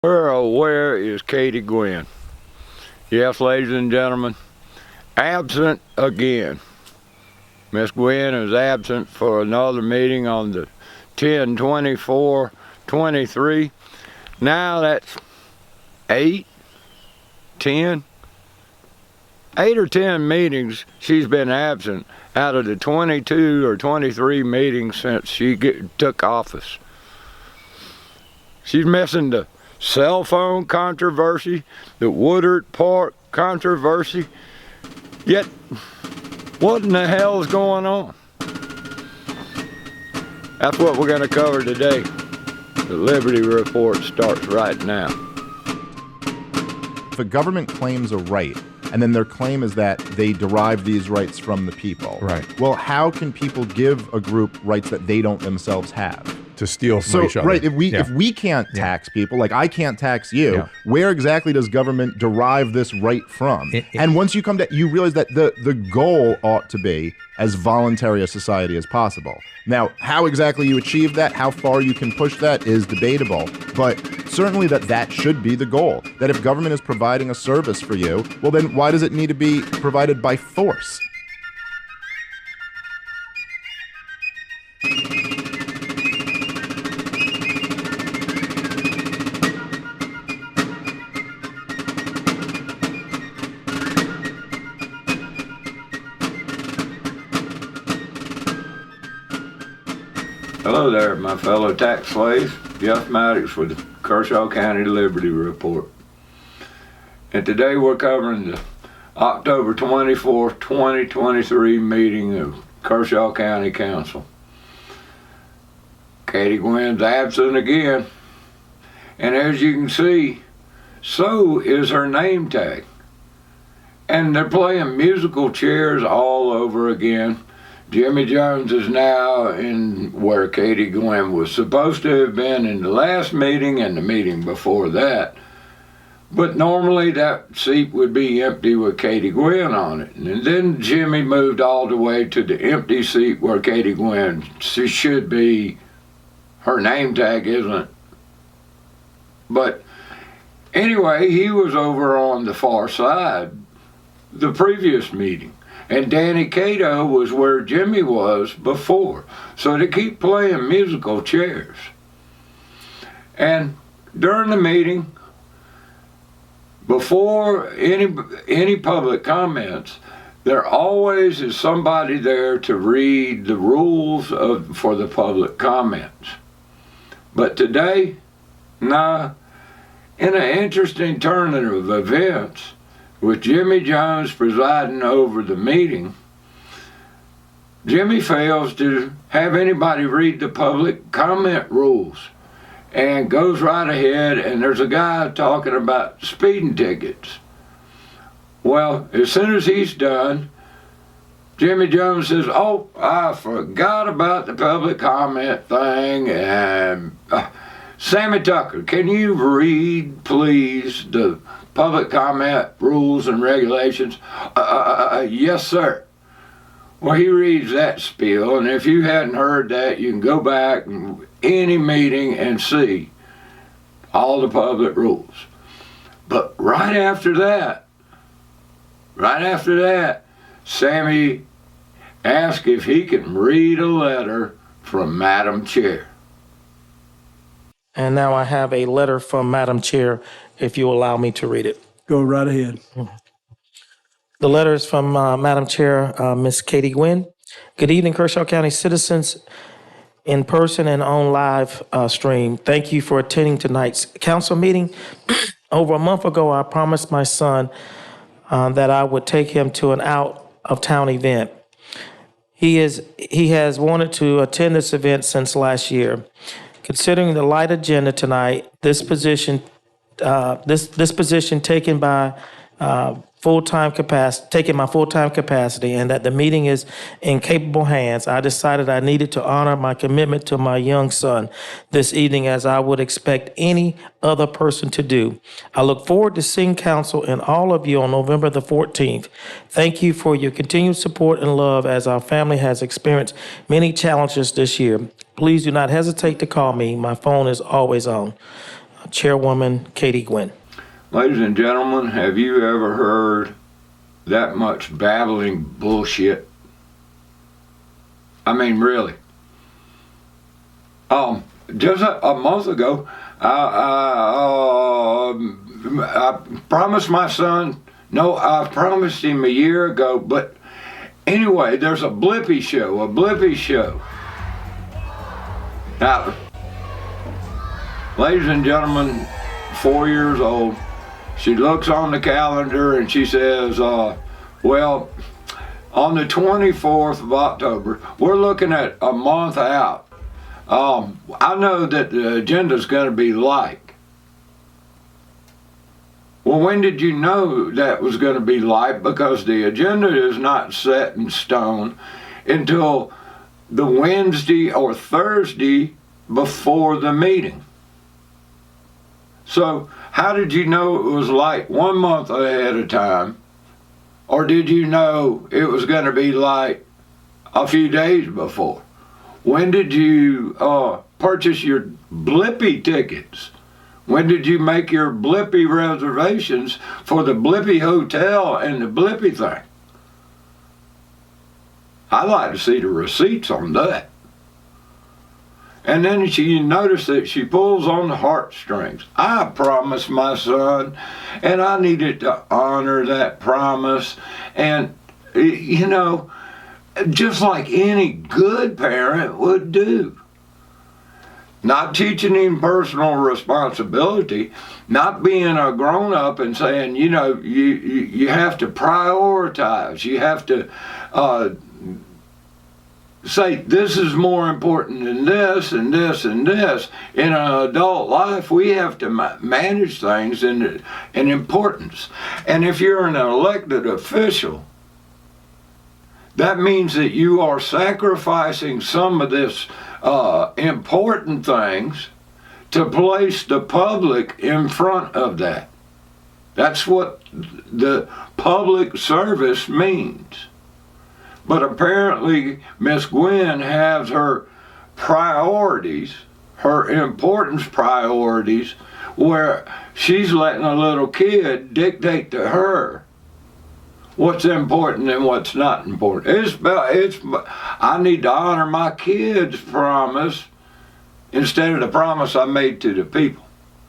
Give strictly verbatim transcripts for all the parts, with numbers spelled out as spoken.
Where, oh, where is Katie Gwynn? Yes, ladies and gentlemen, absent again. Miss Gwynn is absent for another meeting on the ten twenty-four twenty-three. Now that's eight, ten, eight or ten meetings she's been absent out of the twenty-two or twenty-three meetings since she get, took office. She's missing the cell phone controversy, the Woodard Park controversy. Yet, what in the hell is going on? That's what we're going to cover today. The Liberty Report starts right now. If a government claims a right, and then their claim is that they derive these rights from the people. Right. Well, how can people give a group rights that they don't themselves have? To steal from So, each other. right, if we Yeah. if we can't Yeah. tax people, like I can't tax you, Yeah. where exactly does government derive this right from? It- it- and once you come to, you realize that the the goal ought to be as voluntary a society as possible. Now, how exactly you achieve that, how far you can push that is debatable, but certainly that that should be the goal. That if government is providing a service for you, well then why does it need to be provided by force? Hello there, my fellow tax slaves. Jeff Maddox with the Kershaw County Liberty Report. And today we're covering the October twenty-fourth, twenty twenty-three meeting of Kershaw County Council. Katie Gwynn's absent again. And as you can see, so is her name tag. And they're playing musical chairs all over again. Jimmy Jones is now in where Katie Gwynn was supposed to have been in the last meeting and the meeting before that. But normally that seat would be empty with Katie Gwynn on it. And then Jimmy moved all the way to the empty seat where Katie Gwynn she should be. Her name tag isn't. But anyway, he was over on the far side the previous meeting. And Danny Cato was where Jimmy was before. So they keep playing musical chairs. And during the meeting, before any any public comments, there always is somebody there to read the rules of for the public comments. But today, nah, in an interesting turn of events, with Jimmy Jones presiding over the meeting, Jimmy fails to have anybody read the public comment rules and goes right ahead, and there's a guy talking about speeding tickets. Well, as soon as he's done, Jimmy Jones says, oh, I forgot about the public comment thing, and uh, Sammy Tucker, can you read, please, the public comment rules and regulations? Uh, uh, uh, yes, sir. Well, he reads that spiel, and if you hadn't heard that, you can go back in any meeting and see all the public rules. But right after that, right after that, Sammy asked if he can read a letter from Madam Chair. And now I have a letter from Madam Chair, if you allow me to read it. Go right ahead. The letter is from uh, Madam Chair, uh, Miss Katie Gwynn. Good evening, Kershaw County citizens, in person and on live uh, stream. Thank you for attending tonight's council meeting. Over a month ago, I promised my son uh, that I would take him to an out-of-town event. He is he has wanted to attend this event since last year. Considering the light agenda tonight, this position, uh, this this position taken by uh, full-time capacity, taking my full-time capacity, and that the meeting is in capable hands, I decided I needed to honor my commitment to my young son this evening, as I would expect any other person to do. I look forward to seeing council and all of you on November the fourteenth. Thank you for your continued support and love, as our family has experienced many challenges this year. Please do not hesitate to call me. My phone is always on. Chairwoman Katie Gwinn. Ladies and gentlemen, have you ever heard that much babbling bullshit? I mean, really. Um, just a, a month ago, I, I, uh, I promised my son, no, I promised him a year ago, but anyway, there's a Blippi show, a Blippi show. Now, ladies and gentlemen, four years old, she looks on the calendar and she says, uh, well, on the twenty-fourth of October, we're looking at a month out. Um, I know that the agenda's going to be like. Well, when did you know that was going to be like? Because the agenda is not set in stone until the Wednesday or Thursday before the meeting. So how did you know it was like one month ahead of time? Or did you know it was going to be like a few days before? When did you uh, purchase your Blippi tickets? When did you make your Blippi reservations for the Blippi Hotel and the Blippi thing? I'd like to see the receipts on that. And then she noticed that she pulls on the heartstrings. I promised my son, and I needed to honor that promise. And, you know, just like any good parent would do. Not teaching him personal responsibility, not being a grown-up and saying, you know, you, you, you have to prioritize. You have to uh, say this is more important than this and this and this. In an adult life, we have to ma- manage things in, in importance. And if you're an elected official, that means that you are sacrificing some of this uh, important things to place the public in front of that. That's what the public service means. But apparently, Miss Gwinn has her priorities, her importance priorities, where she's letting a little kid dictate to her what's important and what's not important. It's about, it's, I need to honor my kid's promise instead of the promise I made to the people.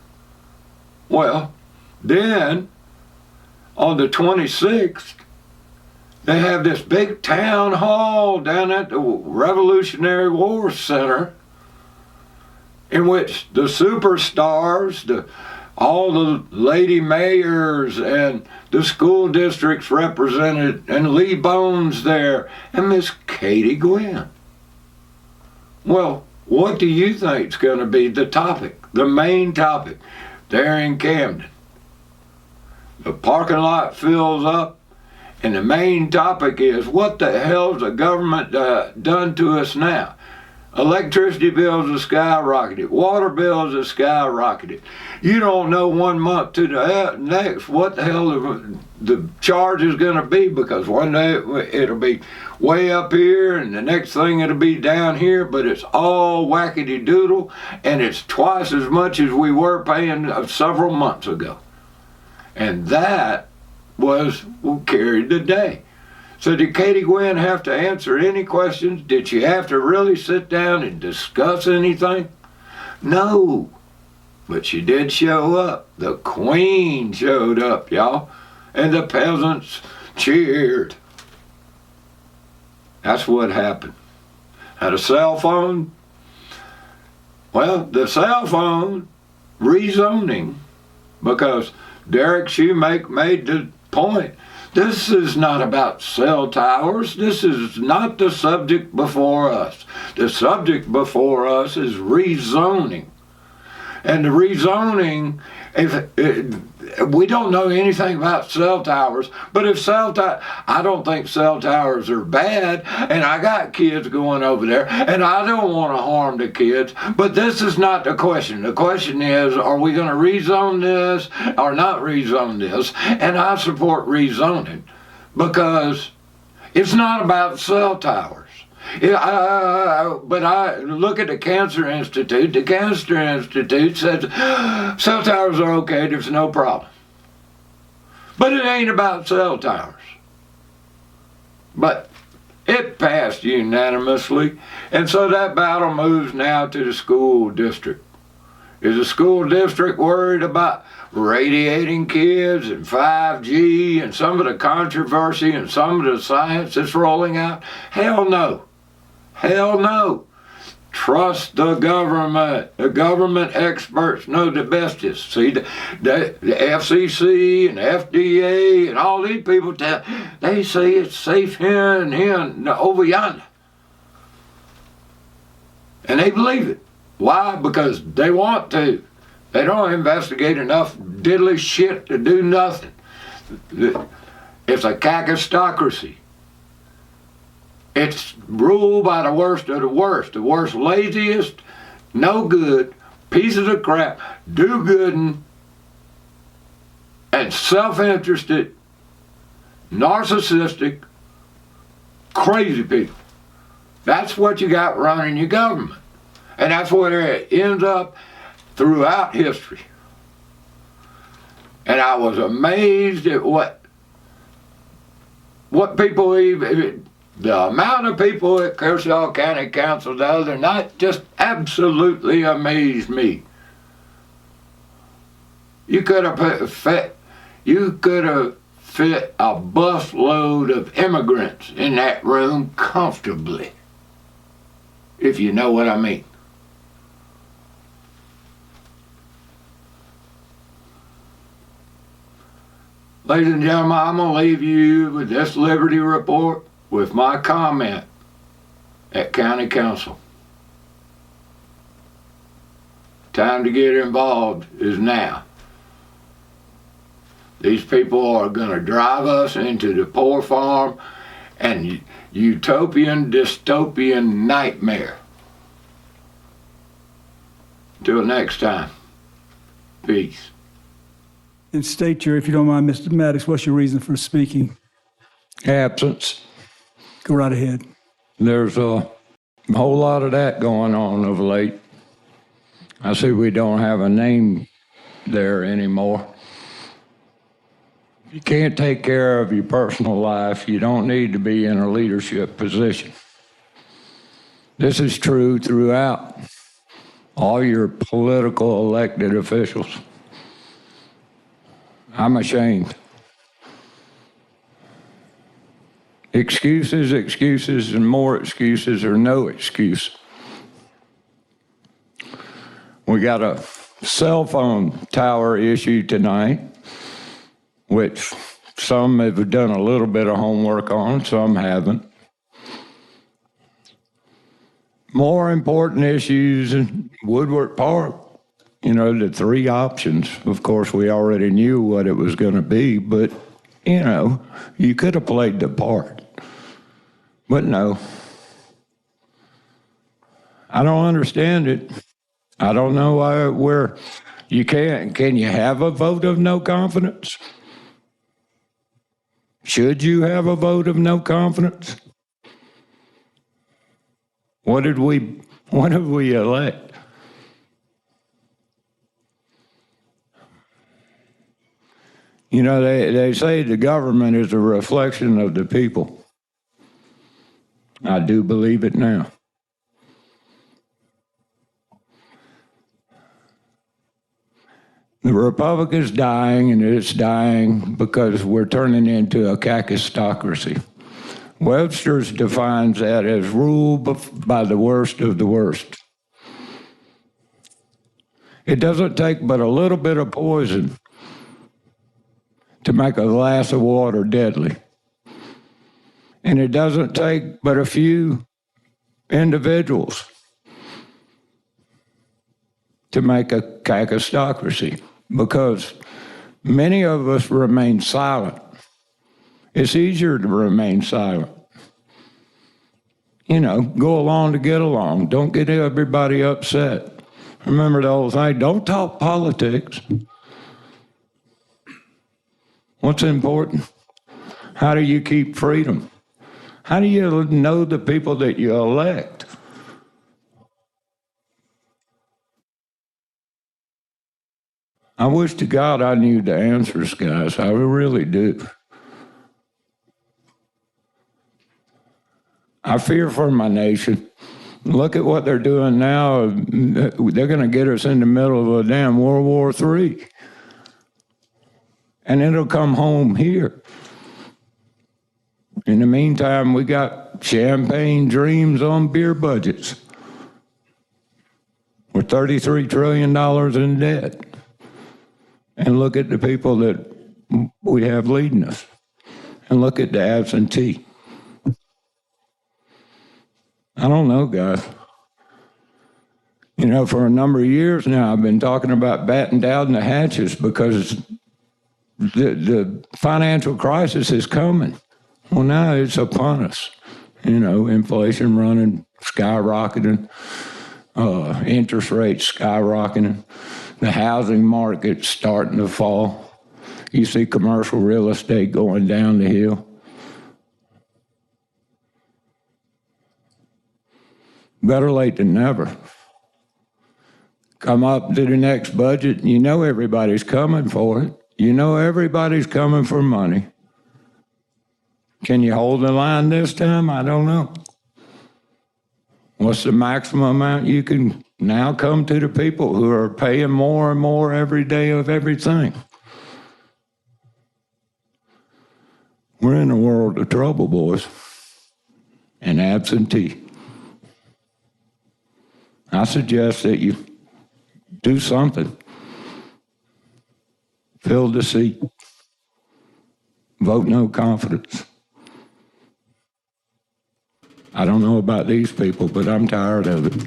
Well, then, on the twenty-sixth, they have this big town hall down at the Revolutionary War Center in which the superstars, the all the lady mayors and the school districts represented, and Lee Bones there, and Miss Katie Gwinn. Well, what do you think is going to be the topic, the main topic there in Camden? The parking lot fills up, and the main topic is, what the hell's the government uh, done to us now? Electricity bills are skyrocketed. Water bills are skyrocketed. You don't know one month to the next what the hell the, the charge is going to be, because one day it'll be way up here and the next thing it'll be down here, but it's all wackety doodle, and it's twice as much as we were paying several months ago. And that was what carried the day. So did Katie Gwinn have to answer any questions? Did she have to really sit down and discuss anything? No. But she did show up. The Queen showed up, y'all. And the peasants cheered. That's what happened. Had a cell phone? Well, the cell phone rezoning, because Derek Shoemake made the point. This is not about cell towers. This is not the subject before us. The subject before us is rezoning. And the rezoning, if it, we don't know anything about cell towers, but if cell towers, I don't think cell towers are bad, and I got kids going over there, and I don't want to harm the kids, but this is not the question. The question is, are we going to rezone this or not rezone this? And I support rezoning, because it's not about cell towers. Yeah, uh, but I look at the Cancer Institute. The Cancer Institute says cell towers are okay, there's no problem. But it ain't about cell towers. But it passed unanimously, and so that battle moves now to the school district. Is the school district worried about radiating kids and five G and some of the controversy and some of the science that's rolling out? Hell no. Hell no. Trust the government. The government experts know the bestest. See, the, the, the F C C and F D A and all these people, tell, they say it's safe here and here and over yonder. And they believe it. Why? Because they want to. They don't investigate enough diddly shit to do nothing. It's a kakistocracy. It's ruled by the worst of the worst, the worst, laziest, no good, pieces of crap, do-gooding, and self-interested, narcissistic, crazy people. That's what you got running your government. And that's where it ends up throughout history. And I was amazed at what, what people even, the amount of people at Kershaw County Council the other night just absolutely amazed me. You could have put, fit, you could have fit a busload of immigrants in that room comfortably, if you know what I mean. Ladies and gentlemen, I'm going to leave you with this Liberty Report with my comment at County Council. Time to get involved is now. These people are going to drive us into the poor farm and utopian, dystopian nightmare. Until next time, peace. And state your, if you don't mind, Mister Maddox, what's your reason for speaking? Absence. Go right ahead. There's a whole lot of that going on of late. I see we don't have a name there anymore. If you can't take care of your personal life, you don't need to be in a leadership position. This is true throughout all your political elected officials. I'm ashamed. Excuses, excuses, and more excuses or no excuse. We got a cell phone tower issue tonight, which some have done a little bit of homework on, some haven't. More important issues in Woodward Park. You know, the three options. Of course, we already knew what it was going to be, but, you know, you could have played the part. But no. I don't understand it. I don't know why, where you can't. Can you have a vote of no confidence? Should you have a vote of no confidence? What did we, what did we elect? You know, they, they say the government is a reflection of the people. I do believe it now. The Republic is dying, and it's dying because we're turning into a kakistocracy. Webster's defines that as rule by the worst of the worst. It doesn't take but a little bit of poison to make a glass of water deadly. And it doesn't take but a few individuals to make a kakistocracy, because many of us remain silent. It's easier to remain silent. You know, go along to get along. Don't get everybody upset. Remember the old thing, don't talk politics. What's important? How do you keep freedom? How do you know the people that you elect? I wish to God I knew the answers, guys. I really do. I fear for my nation. Look at what they're doing now. They're going to get us in the middle of a damn World War Three. And it'll come home here. In the meantime, we got champagne dreams on beer budgets. We're thirty-three trillion dollars in debt. And look at the people that we have leading us. And look at the absentee. I don't know, guys. You know, for a number of years now, I've been talking about batting down the hatches because the, the financial crisis is coming. Well, now it's upon us. You know, inflation running, skyrocketing, uh, interest rates skyrocketing, the housing market starting to fall. You see commercial real estate going down the hill. Better late than never. Come up to the next budget, you know everybody's coming for it. You know everybody's coming for money. Can you hold the line this time? I don't know. What's the maximum amount you can now come to the people who are paying more and more every day of everything? We're in a world of trouble, boys, and absentee. I suggest that you do something. Fill the seat. Vote no confidence. I don't know about these people, but I'm tired of it.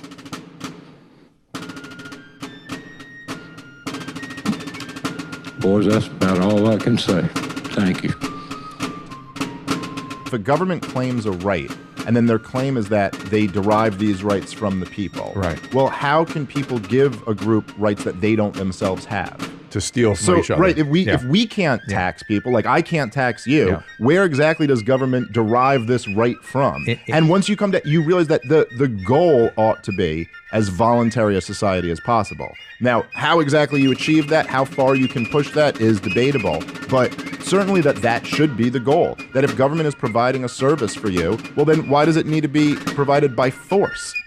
Boys, that's about all I can say. Thank you. If a government claims a right, and then their claim is that they derive these rights from the people. Right. Well, how can people give a group rights that they don't themselves have? To steal from So, each other. right, if we Yeah. if we can't tax people, like I can't tax you, Yeah. where exactly does government derive this right from? It- it- and once you come to, you realize that the the goal ought to be as voluntary a society as possible. Now, how exactly you achieve that, how far you can push that is debatable, but certainly that that should be the goal. That if government is providing a service for you, well then why does it need to be provided by force?